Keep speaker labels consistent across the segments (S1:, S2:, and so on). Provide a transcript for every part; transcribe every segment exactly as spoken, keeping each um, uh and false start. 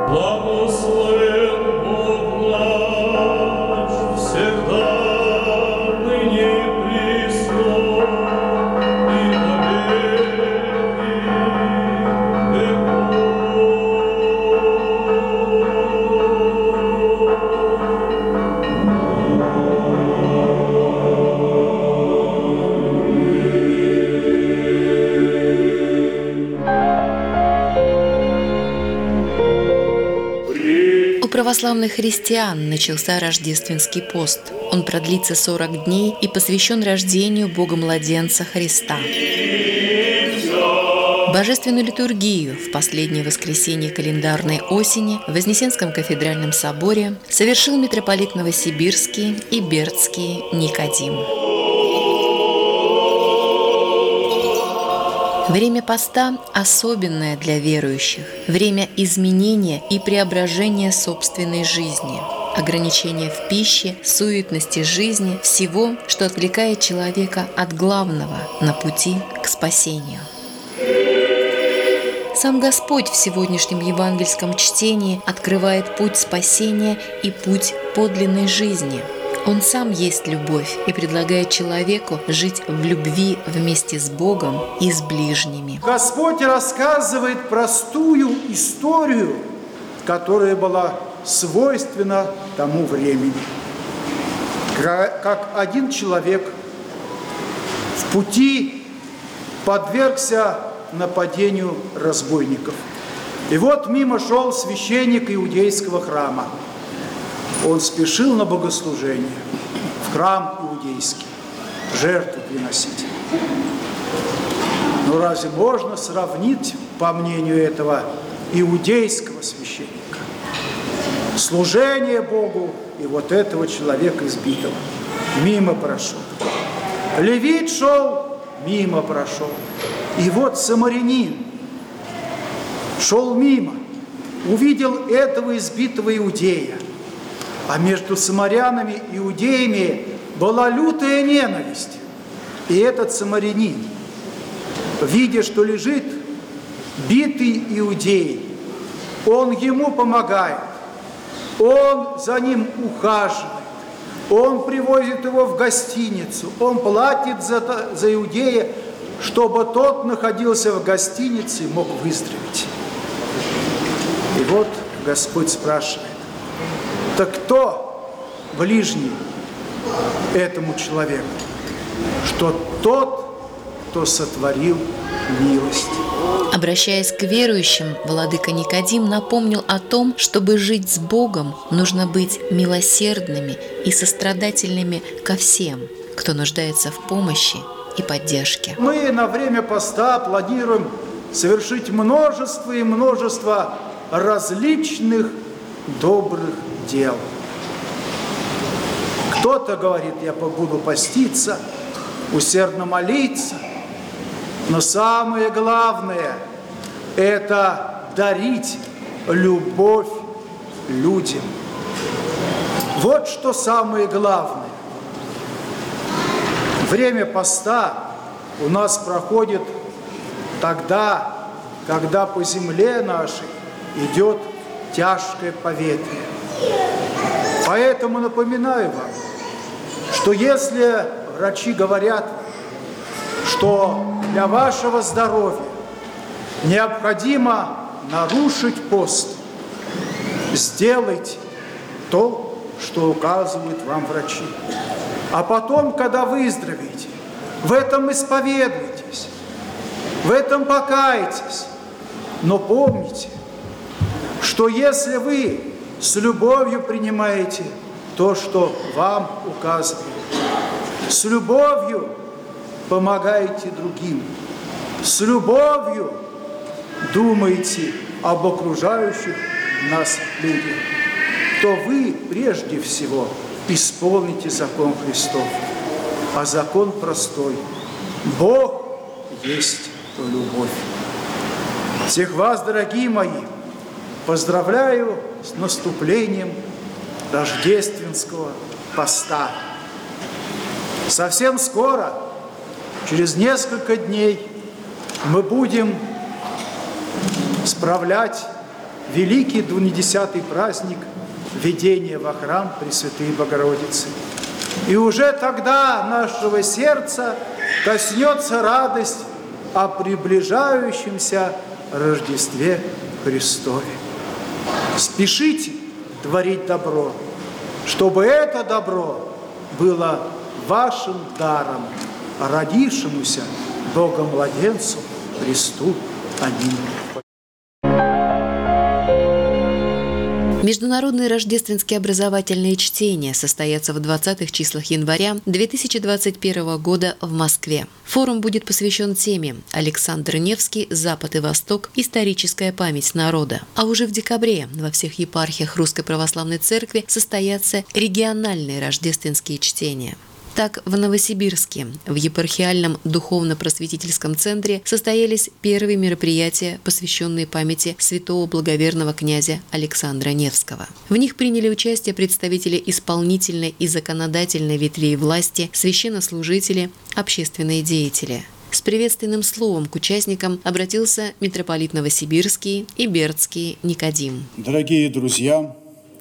S1: У православных христиан начался рождественский пост. Он продлится сорок дней и посвящен рождению Бога-младенца Христа. Божественную литургию в последнее воскресенье календарной осени в Вознесенском кафедральном соборе совершил митрополит Новосибирский и Бердский Никодим. Время поста особенное для верующих, время изменения и преображения собственной жизни, ограничения в пище, суетности жизни, всего, что отвлекает человека от главного на пути к спасению. Сам Господь в сегодняшнем евангельском чтении открывает путь спасения и путь подлинной жизни. Он сам есть любовь и предлагает человеку жить в любви вместе с Богом и с ближними.
S2: Господь рассказывает простую историю, которая была свойственна тому времени. Как один человек в пути подвергся нападению разбойников. И вот мимо шел священник иудейского храма. Он спешил на богослужение в храм иудейский, жертву приносить. Но разве можно сравнить, по мнению этого иудейского священника, служение Богу и вот этого человека избитого? Мимо прошел. Левит шел, мимо прошел. И вот самарянин шел мимо, увидел этого избитого иудея. А между самарянами и иудеями была лютая ненависть. И этот самарянин, видя, что лежит битый иудей, он ему помогает, он за ним ухаживает, он привозит его в гостиницу, он платит за, за иудея, чтобы тот находился в гостинице и мог выздороветь. И вот Господь спрашивает: так кто ближний этому человеку? Что тот, кто сотворил милость.
S1: Обращаясь к верующим, владыка Никодим напомнил о том, чтобы жить с Богом, нужно быть милосердными и сострадательными ко всем, кто нуждается в помощи и поддержке.
S2: Мы на время поста планируем совершить множество и множество различных добрых дел. Кто-то говорит: я буду поститься, усердно молиться, но самое главное – это дарить любовь людям. Вот что самое главное. Время поста у нас проходит тогда, когда по земле нашей идет тяжкое поветрие. Поэтому напоминаю вам, что если врачи говорят, что для вашего здоровья необходимо нарушить пост, сделайте то, что указывают вам врачи. А потом, когда выздоровеете, в этом исповедуйтесь, в этом покайтесь. Но помните, что если вы с любовью принимаете то, что вам указывают, с любовью помогаете другим, с любовью думаете об окружающих нас людях, то вы прежде всего исполните закон Христов. А закон простой. Бог есть любовь. Всех вас, дорогие мои, поздравляю с наступлением рождественского поста. Совсем скоро, через несколько дней, мы будем справлять великий двунедесятый праздник введения во храм Пресвятой Богородицы. И уже тогда нашего сердца коснется радость о приближающемся Рождестве Христове. Спешите творить добро, чтобы это добро было вашим даром, родившемуся Богомладенцу Христу. Аминь.
S1: Международные рождественские образовательные чтения состоятся в двадцатых числах января две тысячи двадцать первого года в Москве. Форум будет посвящен теме «Александр Невский. Запад и Восток. Историческая память народа». А уже в декабре во всех епархиях Русской Православной Церкви состоятся региональные рождественские чтения. Так, в Новосибирске, в епархиальном духовно-просветительском центре состоялись первые мероприятия, посвященные памяти святого благоверного князя Александра Невского. В них приняли участие представители исполнительной и законодательной ветвей власти, священнослужители, общественные деятели. С приветственным словом к участникам обратился митрополит Новосибирский и Бердский Никодим.
S3: Дорогие друзья,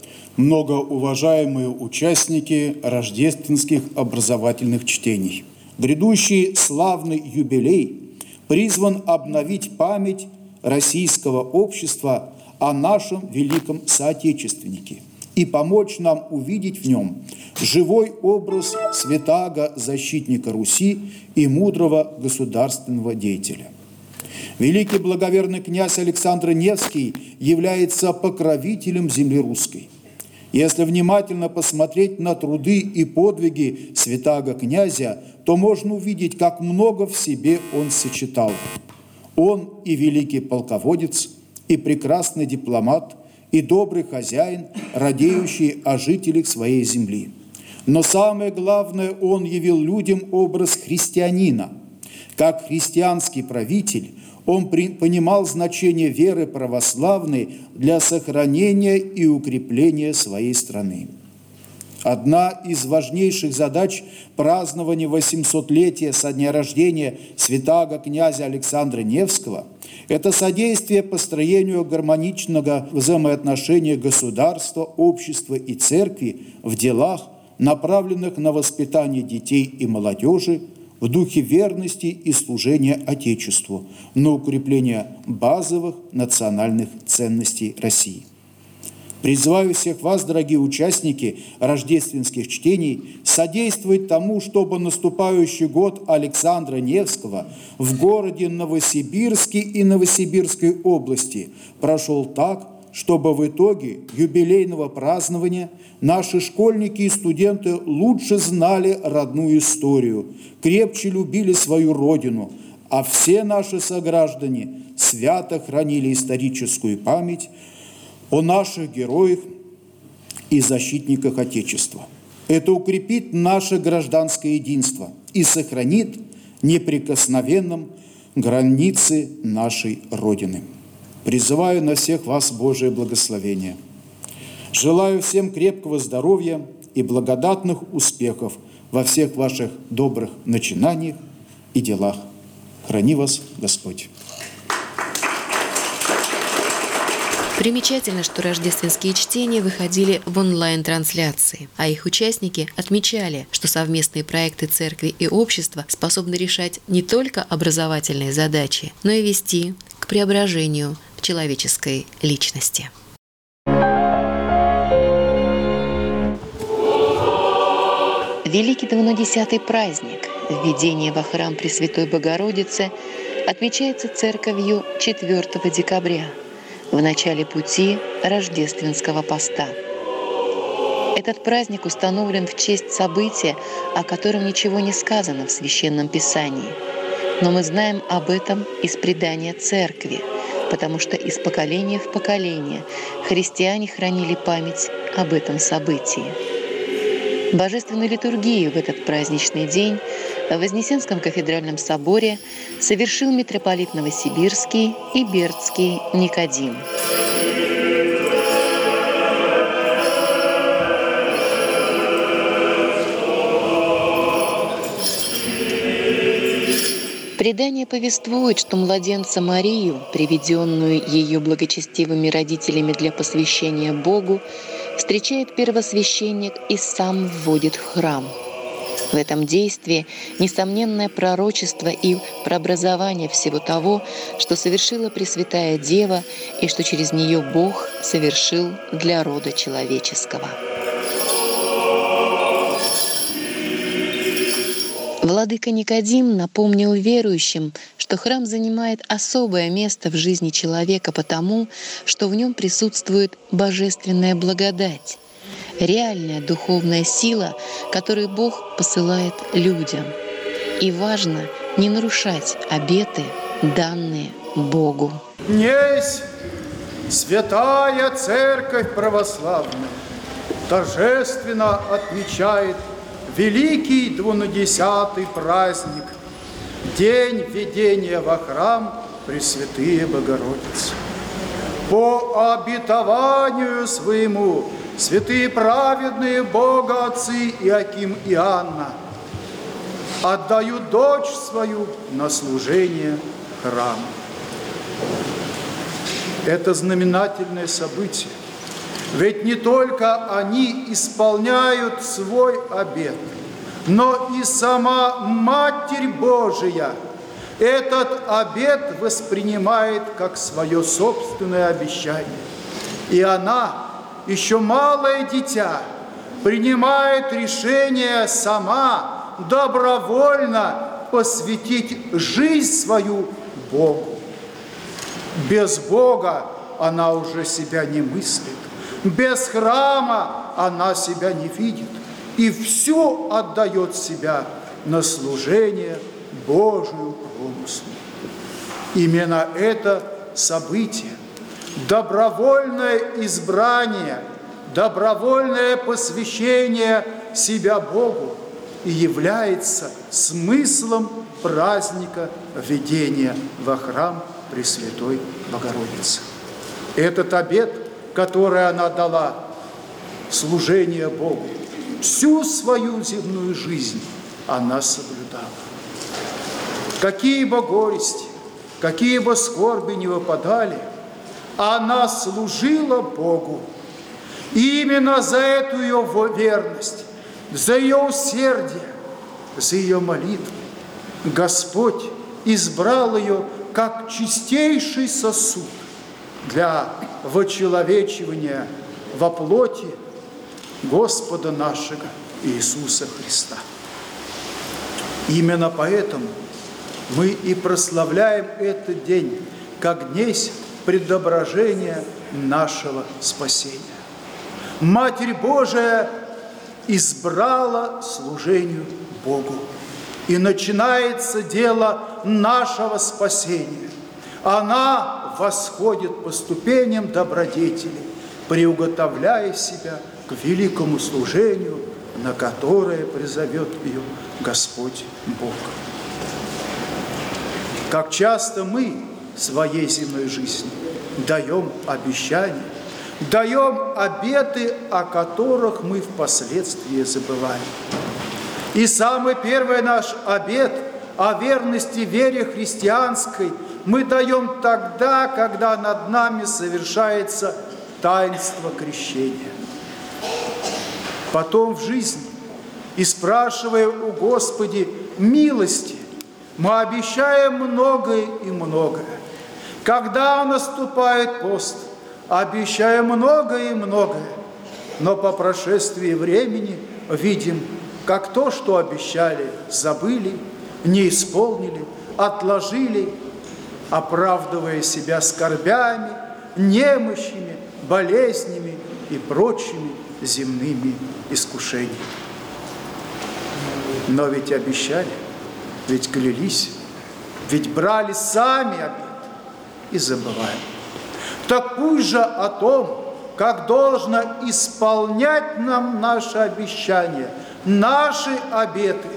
S3: многоуважаемые участники рождественских образовательных чтений. Грядущий славный юбилей призван обновить память российского общества о нашем великом соотечественнике и помочь нам увидеть в нем живой образ святаго защитника Руси и мудрого государственного деятеля. Великий благоверный князь Александр Невский является покровителем земли русской. Если внимательно посмотреть на труды и подвиги святаго князя, то можно увидеть, как много в себе он сочетал. Он и великий полководец, и прекрасный дипломат, и добрый хозяин, радеющий о жителях своей земли. Но самое главное, он явил людям образ христианина. Как христианский правитель, он понимал значение веры православной для сохранения и укрепления своей страны. Одна из важнейших задач празднования восьмисотлетия со дня рождения святаго князя Александра Невского – это содействие построению гармоничного взаимоотношения государства, общества и церкви в делах, направленных на воспитание детей и молодежи, в духе верности и служения Отечеству, на укрепление базовых национальных ценностей России. Призываю всех вас, дорогие участники рождественских чтений, содействовать тому, чтобы наступающий год Александра Невского в городе Новосибирске и Новосибирской области прошел так, чтобы в итоге юбилейного празднования наши школьники и студенты лучше знали родную историю, крепче любили свою родину, а все наши сограждане свято хранили историческую память о наших героях и защитниках Отечества. Это укрепит наше гражданское единство и сохранит неприкосновенным границы нашей Родины. Призываю на всех вас Божие благословение. Желаю всем крепкого здоровья и благодатных успехов во всех ваших добрых начинаниях и делах. Храни вас Господь.
S1: Примечательно, что рождественские чтения выходили в онлайн-трансляции, а их участники отмечали, что совместные проекты церкви и общества способны решать не только образовательные задачи, но и вести к преображению в человеческой личности. Великий двунадесятый праздник введения во храм Пресвятой Богородицы отмечается церковью четвёртого декабря, в начале пути рождественского поста. Этот праздник установлен в честь события, о котором ничего не сказано в Священном Писании. Но мы знаем об этом из предания Церкви, потому что из поколения в поколение христиане хранили память об этом событии. Божественную литургию в этот праздничный день в Вознесенском кафедральном соборе совершил митрополит Новосибирский и Бердский Никодим. Предание повествует, что младенца Марию, приведенную ее благочестивыми родителями для посвящения Богу, встречает первосвященник и сам вводит в храм. В этом действии несомненное пророчество и прообразование всего того, что совершила Пресвятая Дева и что через нее Бог совершил для рода человеческого. Владыка Никодим напомнил верующим, что храм занимает особое место в жизни человека потому, что в нем присутствует божественная благодать, реальная духовная сила, которую Бог посылает людям. И важно не нарушать обеты, данные Богу.
S2: Несть святая Церковь Православная торжественно отмечает великий двунадесятый праздник, день введения во храм Пресвятые Богородицы. По обетованию своему святые праведные богоотцы Иоаким и Анна отдают дочь свою на служение храму. Это знаменательное событие. Ведь не только они исполняют свой обет, но и сама Матерь Божия этот обет воспринимает как свое собственное обещание. И она, еще малое дитя, принимает решение сама добровольно посвятить жизнь свою Богу. Без Бога она уже себя не мыслит. Без храма она себя не видит и все отдает себя на служение Божию промыслу. Именно это событие, добровольное избрание, добровольное посвящение себя Богу и является смыслом праздника введения во храм Пресвятой Богородицы. Этот обет, которое она дала, служение Богу, всю свою земную жизнь она соблюдала. Какие бы горести, какие бы скорби не выпадали, она служила Богу. И именно за эту ее верность, за ее усердие, за ее молитву Господь избрал ее как чистейший сосуд для вочеловечивания во плоти Господа нашего Иисуса Христа. Именно поэтому мы и прославляем этот день как днесь предображения нашего спасения. Матерь Божия избрала служению Богу. И начинается дело нашего спасения. Она восходит по ступеням добродетели, приуготовляя себя к великому служению, на которое призовет ее Господь Бог. Как часто мы в своей земной жизни даем обещания, даем обеты, о которых мы впоследствии забываем. И самый первый наш обет о верности вере христианской мы даем тогда, когда над нами совершается таинство крещения. Потом в жизни, и спрашивая у Господи милости, мы обещаем многое и многое. Когда наступает пост, обещаем многое и многое, но по прошествии времени видим, как то, что обещали, забыли, не исполнили, отложили, оправдывая себя скорбями, немощами, болезнями и прочими земными искушениями. Но ведь обещали, ведь клялись, ведь брали сами обет и забываем. Так пусть же о том, как должно исполнять нам наши обещания, наши обеты,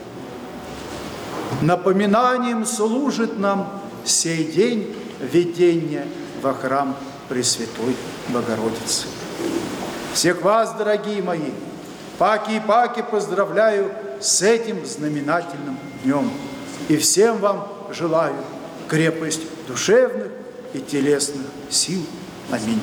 S2: напоминанием служит нам сей день введения во храм Пресвятой Богородицы. Всех вас, дорогие мои, паки и паки поздравляю с этим знаменательным днем. И всем вам желаю крепость душевных и телесных сил. Аминь.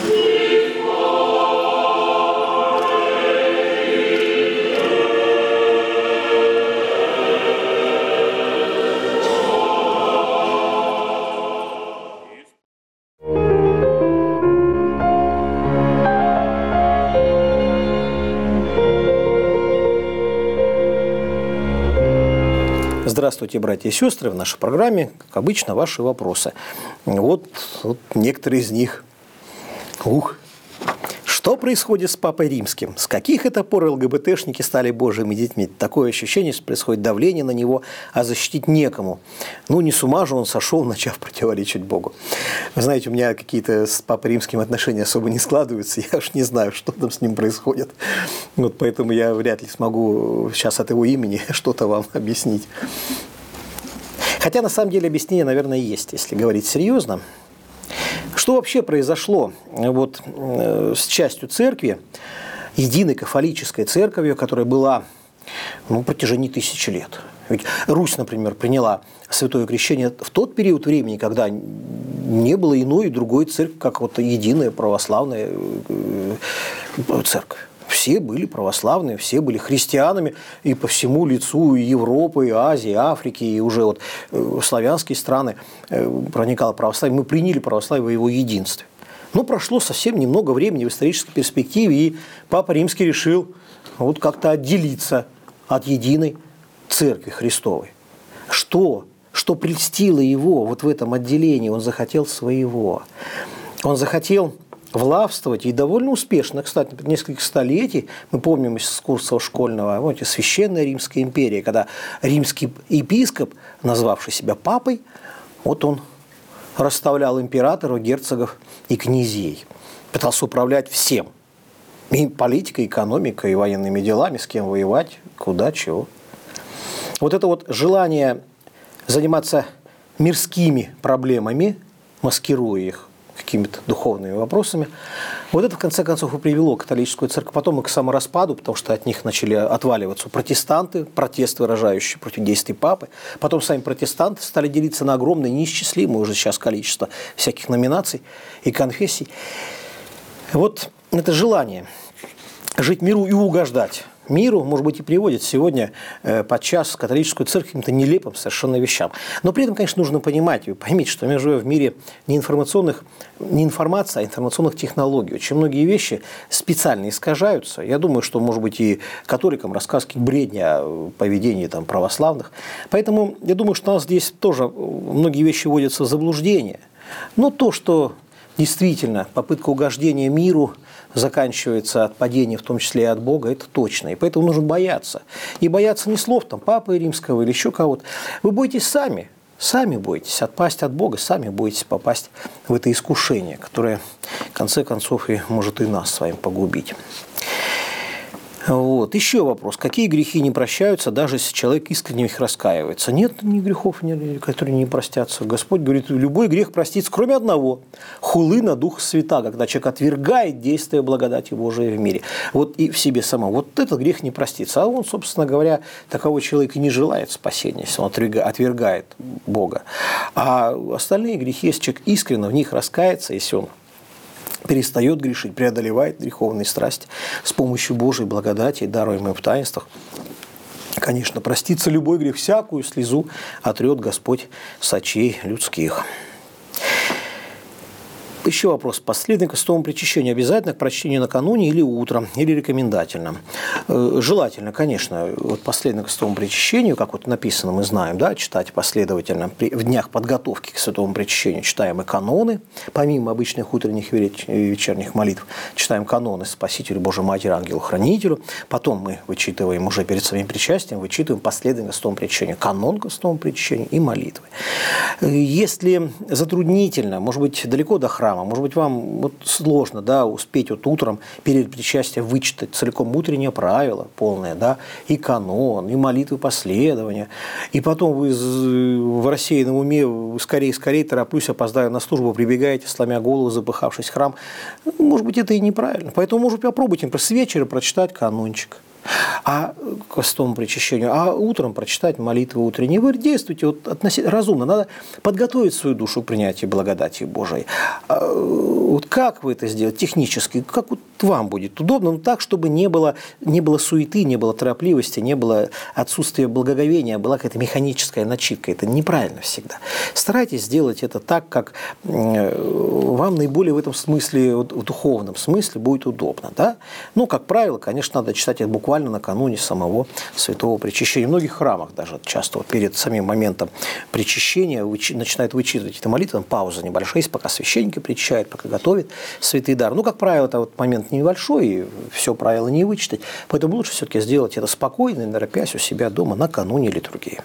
S4: Здравствуйте, братья и сестры. В нашей программе, как обычно, ваши вопросы. Вот, вот некоторые из них. Ух! Что происходит с Папой Римским? С каких это пор ЛГБТшники стали божьими детьми? Такое ощущение, что происходит давление на него, а защитить некому. Ну, не с ума же он сошел, начав противоречить Богу. Вы знаете, у меня какие-то с Папой Римским отношения особо не складываются. Я уж не знаю, что там с ним происходит. Вот поэтому я вряд ли смогу сейчас от его имени что-то вам объяснить. Хотя, на самом деле, объяснение, наверное, есть, если говорить серьезно. Что вообще произошло вот, э, с частью церкви, единой кафолической церковью, которая была ну, на протяжении тысячи лет? Ведь Русь, например, приняла святое крещение в тот период времени, когда не было иной и другой церкви, как вот единая православная церковь. Все были православные, все были христианами, и по всему лицу Европы, Азии, Африки, и уже вот славянские страны проникало православие. Мы приняли православие в его единстве. Но прошло совсем немного времени в исторической перспективе, и Папа Римский решил вот как-то отделиться от единой Церкви Христовой. Что? Что прельстило его вот в этом отделении? Он захотел своего. Он захотел влавствовать, и довольно успешно, кстати, несколько столетий, мы помним из курса школьного, помните, Священная Римская империя, когда римский епископ, назвавший себя папой, вот он расставлял императоров, герцогов и князей, пытался управлять всем, и политикой, экономикой, и военными делами, с кем воевать, куда, чего. Вот это вот желание заниматься мирскими проблемами, маскируя их какими-то духовными вопросами. Вот это, в конце концов, и привело католическую церковь потом и к самораспаду, потому что от них начали отваливаться протестанты, протест, выражающий против действий папы. Потом сами протестанты стали делиться на огромное, неисчислимое уже сейчас количество всяких номинаций и конфессий. Вот это желание жить миру и угождать миру, может быть, и приводит сегодня э, подчас католическую церковь к каким-то нелепым совершенно вещам. Но при этом, конечно, нужно понимать, вы поймите, что мы живем в мире не информационных, не информации, а информационных технологий. Очень многие вещи специально искажаются. Я думаю, что, может быть, и католикам рассказки бредни о поведении там, православных. Поэтому я думаю, что у нас здесь тоже многие вещи вводятся в заблуждение. Но то, что действительно попытка угождения миру заканчивается от падения, в том числе и от Бога, это точно. И поэтому нужно бояться. И бояться не слов там, Папы Римского или еще кого-то. Вы боитесь сами. Сами боитесь отпасть от Бога, сами боитесь попасть в это искушение, которое, в конце концов, и может и нас с вами погубить. Вот. Еще вопрос. Какие грехи не прощаются, даже если человек искренне их раскаивается? Нет ни грехов, которые не простятся. Господь говорит, любой грех простится, кроме одного. Хулы на Духа Свята, когда человек отвергает действие благодати Божией в мире. Вот и в себе самом. Вот этот грех не простится. А он, собственно говоря, такового человека не желает спасения, если он отвергает Бога. А остальные грехи, если человек искренне в них раскается, если он перестает грешить, преодолевает греховные страсти с помощью Божьей благодати, даруемой в таинствах. Конечно, простится любой грех, всякую слезу отрет Господь с очей людских. Еще вопрос. Последовательно крестовому причащению обязательно к прочтению накануне или утром, или рекомендательно? Желательно, конечно, вот последовательно крестовому причащению, как вот написано, мы знаем, да, читать последовательно в днях подготовки к святому причащению. Читаем и каноны, помимо обычных утренних и вечерних молитв, читаем каноны Спасителю, Божьей Матери, Ангелу-Хранителю. Потом мы вычитываем уже перед своим причастием, вычитываем последовательно крестовому причащению, канон к крестовому причащению и молитвы. Если затруднительно, может быть, далеко до храма, может быть, вам вот сложно, да, успеть вот утром перед причастием вычитать целиком утреннее правило полное, да, и канон, и молитвы последования, и потом вы в рассеянном уме скорее-скорее, тороплюсь, опоздаю на службу, прибегаете, сломя голову, запыхавшись в храм. Может быть, это и неправильно. Поэтому, может, попробуйте с вечера прочитать канончик. А к крестовому причащению, а утром прочитать молитву утренней. Вы действуйте вот относительно разумно. Надо подготовить свою душу к принятию благодати Божией. А вот как вы это сделаете технически? Как вот вам будет удобно? Ну, так, чтобы не было, не было суеты, не было торопливости, не было отсутствия благоговения, была какая-то механическая начитка. Это неправильно всегда. Старайтесь сделать это так, как вам наиболее в этом смысле, в духовном смысле будет удобно. Да? Ну, как правило, конечно, надо читать это буквально накануне самого святого причащения. В многих храмах даже часто вот перед самим моментом причащения вычи, начинают вычитывать эти молитвы, там пауза небольшая есть, пока священники причащают, пока готовят святый дар. Ну, как правило, это вот момент небольшой, и все правила не вычитать. Поэтому лучше все-таки сделать это спокойно, не торопясь у себя дома накануне литургии.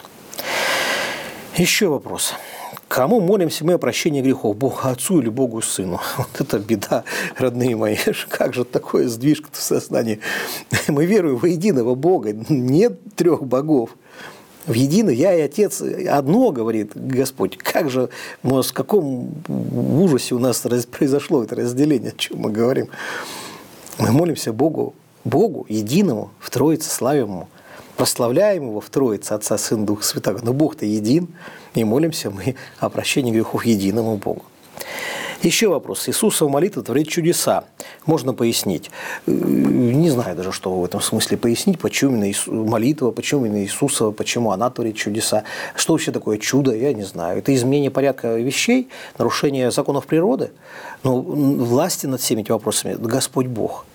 S4: Еще вопрос. Кому молимся мы о прощении грехов? Богу Отцу или Богу Сыну? Вот это беда, родные мои. Как же такое сдвижка-то в сознании? Мы веруем во единого Бога. Нет трех богов. В единый я и Отец одно, говорит Господь. Как же, ну, с каком ужасе у нас произошло это разделение, о чем мы говорим? Мы молимся Богу, Богу единому, в Троице славимому. Прославляем Его в Троице, Отца, Сына, Духа Святаго. Но Бог-то един, и молимся мы о прощении грехов единому Богу. Еще вопрос. Иисусова молитва творит чудеса. Можно пояснить? Не знаю даже, что в этом смысле пояснить, почему именно молитва, почему именно Иисусова, почему она творит чудеса. Что вообще такое чудо, я не знаю. Это изменение порядка вещей, нарушение законов природы. Но власти над всеми этими вопросами Господь Бог.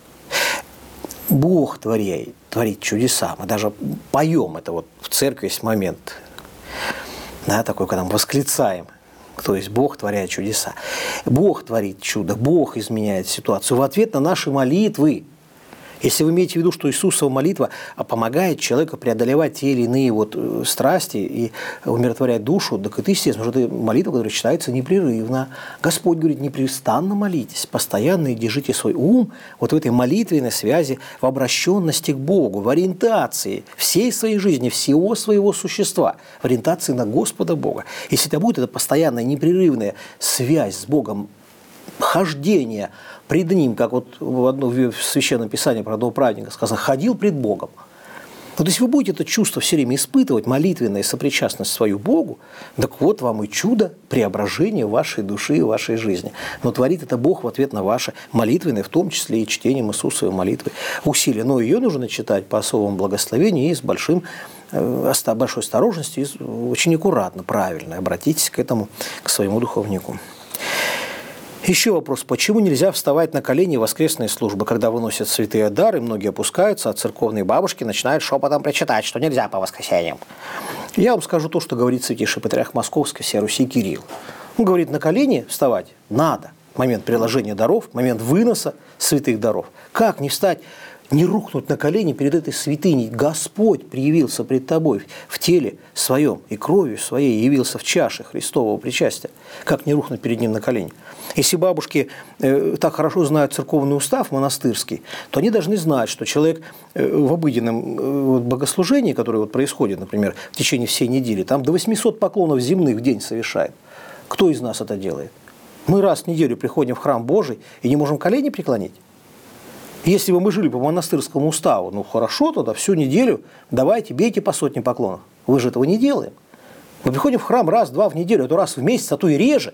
S4: Бог творит, творит чудеса. Мы даже поем это. Вот в церкви есть момент, да, такой, когда мы восклицаем. То есть Бог творит чудеса. Бог творит чудо, Бог изменяет ситуацию в ответ на наши молитвы. Если вы имеете в виду, что Иисусова молитва помогает человеку преодолевать те или иные вот страсти и умиротворять душу, так это естественно, что это молитва, которая читается непрерывно. Господь говорит, непрестанно молитесь, постоянно и держите свой ум вот в этой молитвенной связи, в обращенности к Богу, в ориентации всей своей жизни, всего своего существа, в ориентации на Господа Бога. Если это будет эта постоянная непрерывная связь с Богом, хождение пред Ним, как вот в одном в Священном Писании про одного праведника сказано, ходил пред Богом. Вот если вы будете это чувство все время испытывать, молитвенная сопричастность свою Богу, так вот вам и чудо преображения вашей души и вашей жизни. Но творит это Бог в ответ на ваши молитвенные, в том числе и чтением Иисусовой молитвы, усилия. Но ее нужно читать по особому благословению и с большим, большой осторожностью, и очень аккуратно, правильно. Обратитесь к этому, к своему духовнику. Еще вопрос. Почему нельзя вставать на колени в воскресные службы, когда выносят святые дары, многие опускаются, а церковные бабушки начинают шепотом причитать, что нельзя по воскресеньям? Я вам скажу то, что говорит святейший патриарх Московский всей Руси Кирилл. Он говорит, на колени вставать надо. Момент приложения даров, момент выноса святых даров. Как не встать, не рухнуть на колени перед этой святыней? Господь проявился пред тобой в теле своем и кровью своей явился в чаше Христового причастия. Как не рухнуть перед Ним на колени? Если бабушки э, так хорошо знают церковный устав монастырский, то они должны знать, что человек э, в обыденном э, вот, богослужении, которое вот происходит, например, в течение всей недели, там до восьмисот поклонов земных в день совершает. Кто из нас это делает? Мы раз в неделю приходим в храм Божий и не можем колени преклонить. Если бы мы жили по монастырскому уставу, ну хорошо, тогда всю неделю давайте, бейте по сотне поклонов. Вы же этого не делаем. Мы приходим в храм раз-два в неделю, а то раз в месяц, а то и реже.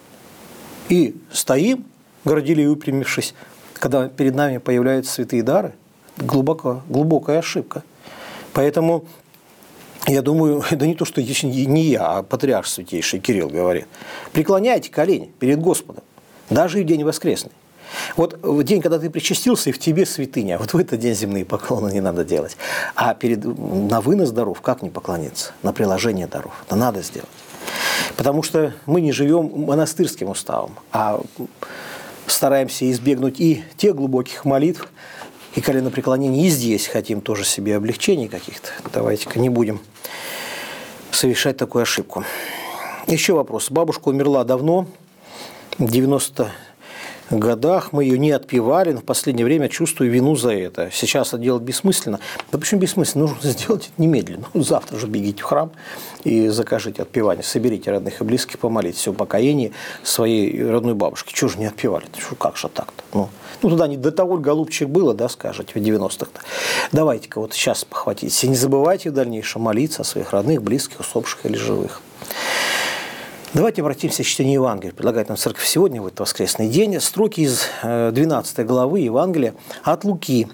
S4: И стоим, горделиво выпрямившись, когда перед нами появляются святые дары. Глубоко, глубокая ошибка. Поэтому я думаю, да не то, что не я, а патриарх святейший Кирилл говорит. Преклоняйте колени перед Господом, даже и в день воскресный. Вот в день, когда ты причастился, и в тебе святыня, вот в этот день земные поклоны не надо делать. А перед, на вынос даров как не поклониться? На приложение даров. Это надо сделать. Потому что мы не живем монастырским уставом, а стараемся избегнуть и тех глубоких молитв, и коленопреклонений, и здесь хотим тоже себе облегчений каких-то. Давайте-ка не будем совершать такую ошибку. Еще вопрос. Бабушка умерла давно, девяносто годах мы ее не отпевали, но в последнее время чувствую вину за это. Сейчас это делать бессмысленно. Да почему бессмысленно? Нужно сделать это немедленно. Ну, завтра же бегите в храм и закажите отпевание. Соберите родных и близких, помолитесь о покаянии своей родной бабушки. Чего же не отпевали? Как же так-то? Ну, ну, туда не до того, голубчик было, да, скажете, в девяностых-то. Давайте-ка вот сейчас похватитесь. И не забывайте в дальнейшем молиться о своих родных, близких, усопших или живых. Давайте обратимся к чтению Евангелия. Предлагает нам церковь сегодня, в этот воскресный день, строки из двенадцатой главы Евангелия от Луки.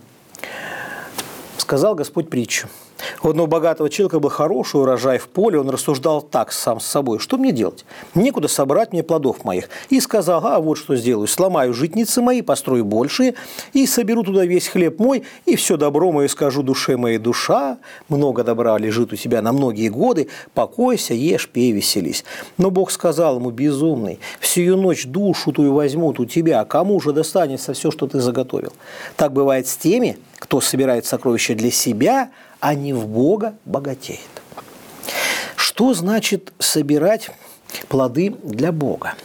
S4: «Сказал Господь притчу. У одного богатого человека был хороший урожай в поле, он рассуждал так сам с собой: что мне делать? Некуда собрать мне плодов моих. И сказал: а вот что сделаю, сломаю житницы мои, построю большие, и соберу туда весь хлеб мой, и все добро мое скажу душе моей: душа, много добра лежит у тебя на многие годы, покойся, ешь, пей, веселись. Но Бог сказал ему: безумный, всю ночь душу твою возьмут у тебя, а кому же достанется все, что ты заготовил? Так бывает с теми, кто собирает сокровища для себя, а не в Бога богатеет». Что значит собирать плоды для Бога?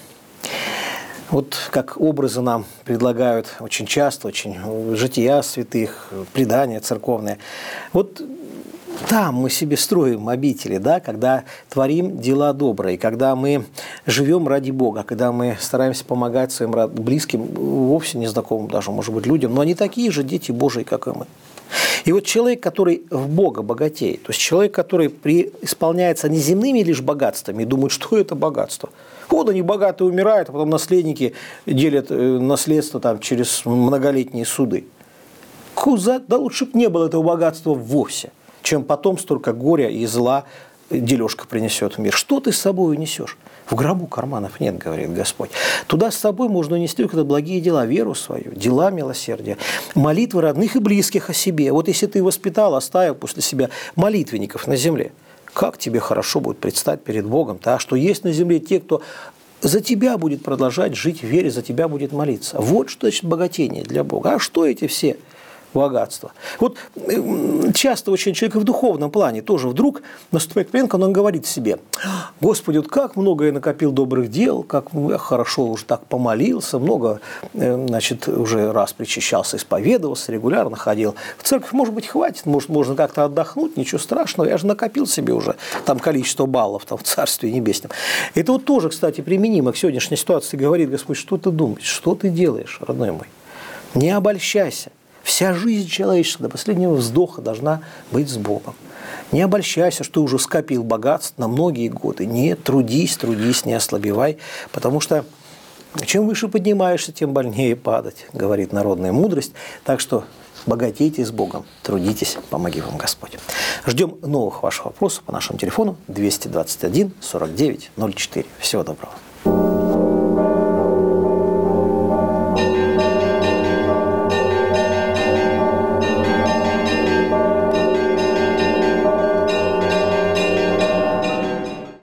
S4: Вот как образы нам предлагают очень часто, очень жития святых, предания церковные. Вот там мы себе строим обители, да, когда творим дела добрые, когда мы живем ради Бога, когда мы стараемся помогать своим близким, вовсе незнакомым даже, может быть, людям, но они такие же дети Божии, как и мы. И вот человек, который в Бога богатеет, то есть человек, который преисполняется не земными лишь богатствами и думает, что это богатство. Вот они богатые умирают, а потом наследники делят наследство там, через многолетние суды. Куза, да лучше бы не было этого богатства вовсе, чем потом столько горя и зла дележка принесет в мир. Что ты с собой унесешь? В гробу карманов нет, говорит Господь. Туда с собой можно унести только благие дела, веру свою, дела милосердия, молитвы родных и близких о себе. Вот если ты воспитал, оставил после себя молитвенников на земле, как тебе хорошо будет предстать перед Богом, да, что есть на земле те, кто за тебя будет продолжать жить в вере, за тебя будет молиться. Вот что значит богатение для Бога. А что эти все богатства? Вот часто очень человек в духовном плане тоже вдруг наступает момент, когда он говорит себе: Господи, вот как много я накопил добрых дел, как я хорошо уже так помолился, много, значит, уже раз причащался, исповедовался, регулярно ходил в церковь, может быть, хватит, может, можно как-то отдохнуть, ничего страшного, я же накопил себе уже там количество баллов там, в Царстве Небесном. Это вот тоже, кстати, применимо к сегодняшней ситуации. Говорит Господь: что ты думаешь, что ты делаешь, родной мой? Не обольщайся. Вся жизнь человеческая до последнего вздоха должна быть с Богом. Не обольщайся, что ты уже скопил богатств на многие годы. Нет, трудись, трудись, не ослабевай, потому что чем выше поднимаешься, тем больнее падать, говорит народная мудрость. Так что богатейте с Богом, трудитесь, помоги вам Господь. Ждем новых ваших вопросов по нашему телефону двести двадцать один сорок девять ноль четыре. Всего доброго.